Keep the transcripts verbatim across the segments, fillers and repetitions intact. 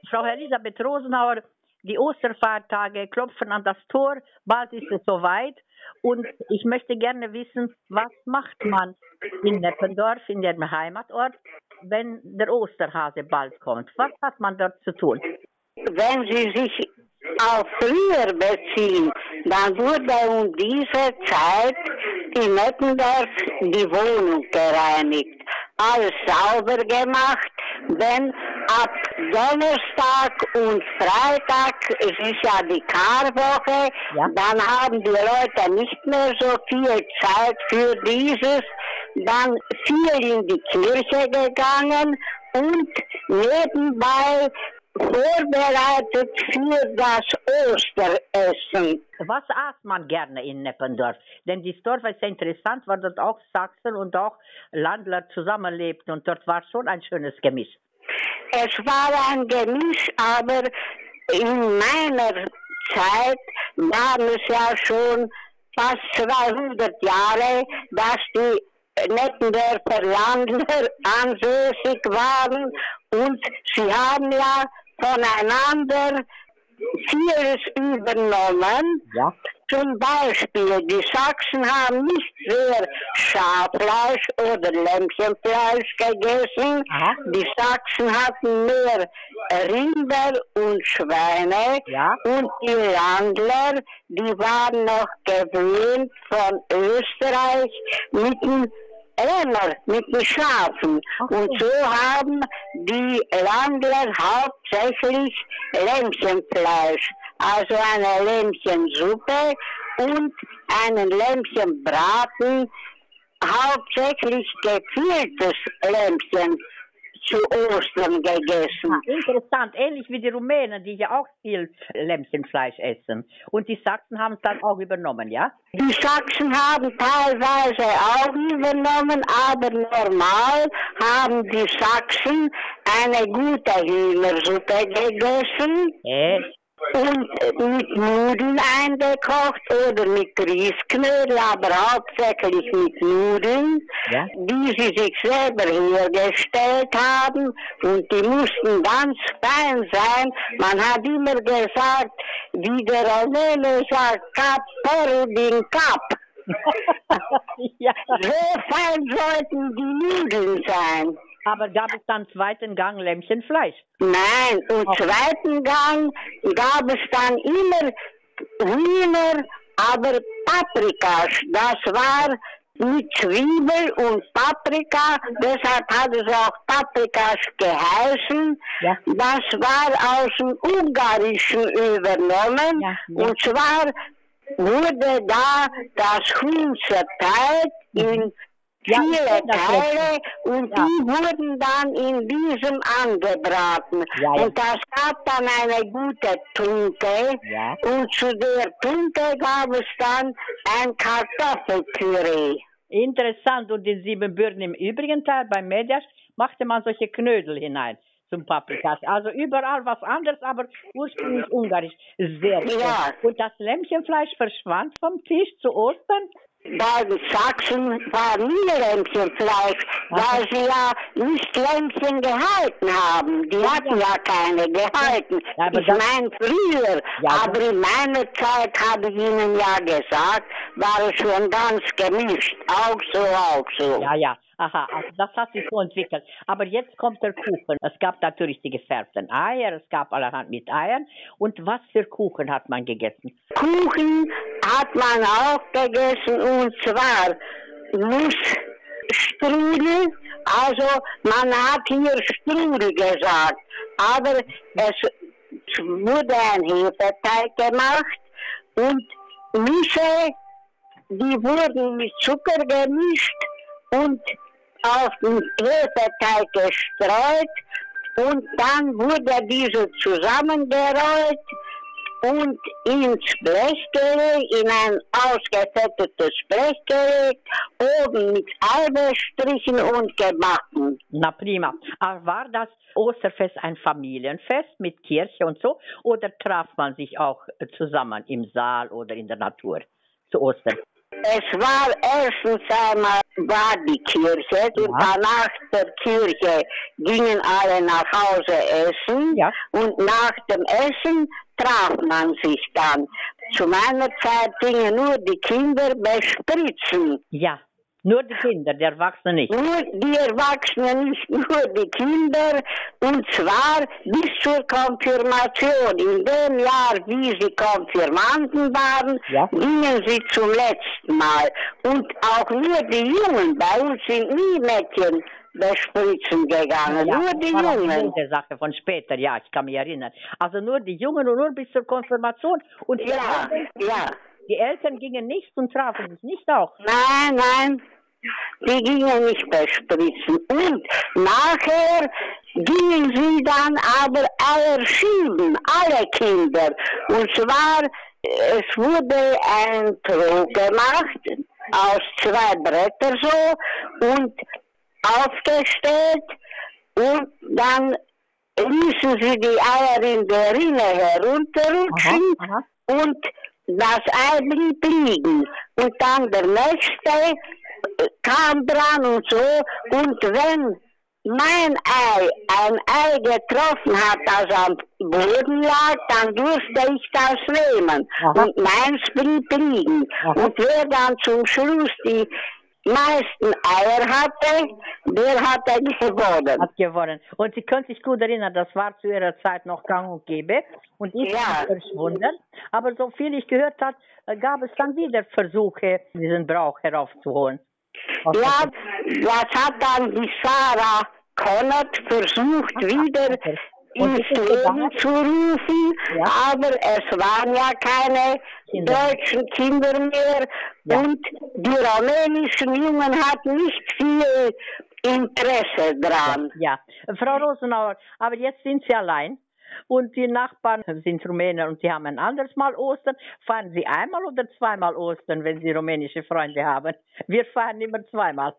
Frau Elisabeth Rosenauer, die Osterfeiertage klopfen an das Tor, bald ist es soweit. Und ich möchte gerne wissen, was macht man in Neppendorf, in Ihrem Heimatort, wenn der Osterhase bald kommt? Was hat man dort zu tun? Wenn Sie sich auf früher beziehen, dann wurde um diese Zeit in Neppendorf die Wohnung gereinigt, alles sauber gemacht, denn ab Donnerstag und Freitag, es ist ja die Karwoche, Ja. dann haben die Leute nicht mehr so viel Zeit für dieses, dann viel in die Kirche gegangen und nebenbei vorbereitet für das Osteressen. Was aß man gerne in Neppendorf? Denn das Dorf ist sehr interessant, weil dort auch Sachsen und auch Landler zusammenlebten und dort war schon ein schönes Gemisch. Es war ein Gemisch, aber in meiner Zeit waren es ja schon fast zweihundert Jahre, dass die Neppendorfer Landler ansässig waren und sie haben ja voneinander vieles übernommen. Ja. Zum Beispiel, die Sachsen haben nicht sehr Schaffleisch oder Lämmchenfleisch gegessen. Aha. Die Sachsen hatten mehr Rinder und Schweine. Ja. Und die Landler, die waren noch gewöhnt von Österreich mit dem Lämmer, mit den Schafen. Ach so. Und so haben die Landler hauptsächlich Lämmchenfleisch, also eine Lämmchensuppe und einen Lämmchenbraten, hauptsächlich gefülltes Lämmchen zu Ostern gegessen. Ah, interessant, ähnlich wie die Rumänen, die ja auch viel Lämmchenfleisch essen. Und die Sachsen haben es dann auch übernommen, ja? Die Sachsen haben teilweise auch übernommen, aber normal haben die Sachsen eine gute Hühnersuppe gegessen. Äh, Und mit Nudeln eingekocht oder mit Grießknödel, aber hauptsächlich mit Nudeln, Ja. die sie sich selber hergestellt haben und die mussten ganz fein sein. Man hat immer gesagt, wie der Rumäne sagt, Kap Perudin Kap. ja. So fein sollten die Nudeln sein. Aber gab es dann zweiten Gang Lämmchenfleisch? Nein, im Ach. zweiten Gang gab es dann immer Hühner, aber Paprikas. Das war mit Zwiebel und Paprika, deshalb hat es auch Paprikas geheißen. Ja. Das war aus dem Ungarischen übernommen. Ja, ja. Und zwar wurde da das Huhn zerteilt in Ja, ich viele kenn das Teile und Ja. die wurden dann in diesem angebraten. Ja, ja. Und das gab dann eine gute Tunke. Ja. Und zu der Tunke gab es dann ein Kartoffelpüree. Interessant. Und in Siebenbürgen im übrigen Teil, beim Medias, machte man solche Knödel hinein zum Paprikas. Also überall was anderes, aber ursprünglich ungarisch. Sehr schön. Ja. Und das Lämmchenfleisch verschwand vom Tisch zu Ostern? Bei den Sachsen war nie Lämmchenfleisch, weil sie ja nicht Lämmchen gehalten haben. Die hatten ja keine gehalten. Ja, aber ich das- meine früher, Ja, aber in meiner Zeit habe ich Ihnen ja gesagt, war es schon ganz gemischt. Auch so, auch so. Ja, ja. Aha, also das hat sich so entwickelt. Aber jetzt kommt der Kuchen. Es gab natürlich die gefärbten Eier, es gab allerhand mit Eiern. Und was für Kuchen hat man gegessen? Kuchen hat man auch gegessen und zwar Nussstrudel, also man hat hier Strudel gesagt, aber es wurde ein Hefeteig gemacht und Nüsse, die wurden mit Zucker gemischt und auf den Hefeteig gestreut und dann wurde diese zusammengerollt und ins Blech gelegt, in ein ausgefettetes Blech gelegt, oben mit Eiweißstrichen und gebacken. Na prima. Aber war das Osterfest ein Familienfest mit Kirche und so? Oder traf man sich auch zusammen im Saal oder in der Natur zu Ostern? Es war erstens einmal war die Kirche und Ja. danach der Kirche gingen alle nach Hause essen Ja. und nach dem Essen traf man sich dann. Zu meiner Zeit gingen nur die Kinder bespritzen. Ja, nur die Kinder, die Erwachsenen nicht. Nur die Erwachsenen, nicht nur die Kinder, und zwar bis zur Konfirmation. In dem Jahr, wie sie Konfirmanden waren, Ja. gingen sie zum letzten Mal. Und auch nur die Jungen, bei uns sind nie Mädchen bespritzen gegangen, Ja, nur die das war auch Jungen. eine Sache von später, ja, ich kann mich erinnern. Also nur die Jungen und nur bis zur Konfirmation. Und die, Ja, Eltern, ja. die Eltern gingen nicht und trafen sich nicht auch. Nein, nein, die gingen nicht bespritzen. Und nachher gingen sie dann aber alle schieben, alle Kinder. Und zwar, es wurde ein Trog gemacht, aus zwei Bretter so, und aufgestellt, und dann ließen sie die Eier in der Rinne herunterrutschen, Aha, aha. und das Ei blieb liegen. Und dann der nächste äh, kam dran und so. Und wenn mein Ei ein Ei getroffen hat, das am Boden lag, dann durfte ich das nehmen. Aha. Und meins blieb liegen. Aha. Und wer dann zum Schluss die meisten Eier hatte, der hatte gewonnen. Hat gewonnen. Und Sie können sich gut erinnern, das war zu Ihrer Zeit noch gang und gäbe und ist Ja. verschwunden. Aber so viel ich gehört habe, gab es dann wieder Versuche, diesen Brauch heraufzuholen. Ja, das hat dann die Sarah Connett versucht, wieder Und ins ist es Leben gegangen? zu rufen, Ja. aber es waren ja keine Kinder. deutschen Kinder mehr, Ja. und die rumänischen Jungen hatten nicht viel Interesse dran. Ja, Frau Rosenauer, aber jetzt sind Sie allein und die Nachbarn sind Rumänen und die haben ein anderes Mal Ostern. Fahren Sie einmal oder zweimal Ostern, wenn Sie rumänische Freunde haben? Wir fahren immer zweimal.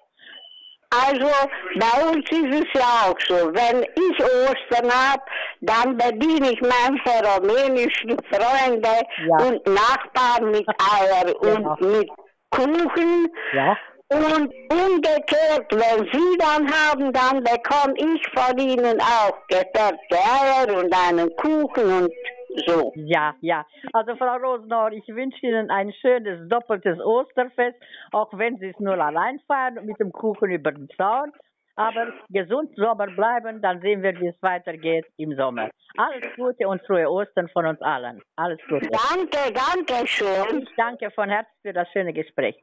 Also bei uns ist es ja auch so, wenn ich Ostern habe, dann bediene ich meine rumänischen Freunde Ja. und Nachbarn mit Eier Genau. und mit Kuchen. Ja. Und umgekehrt, wenn Sie dann haben, dann bekomme ich von Ihnen auch gefärbte Eier und einen Kuchen und so. Ja, ja. Also Frau Rosenauer, ich wünsche Ihnen ein schönes doppeltes Osterfest, auch wenn Sie es nur allein feiern mit dem Kuchen über den Zaun. Aber gesund Sommer bleiben, dann sehen wir, wie es weitergeht im Sommer. Alles Gute und frohe Ostern von uns allen. Alles Gute. Danke, danke schön. Ich danke von Herzen für das schöne Gespräch.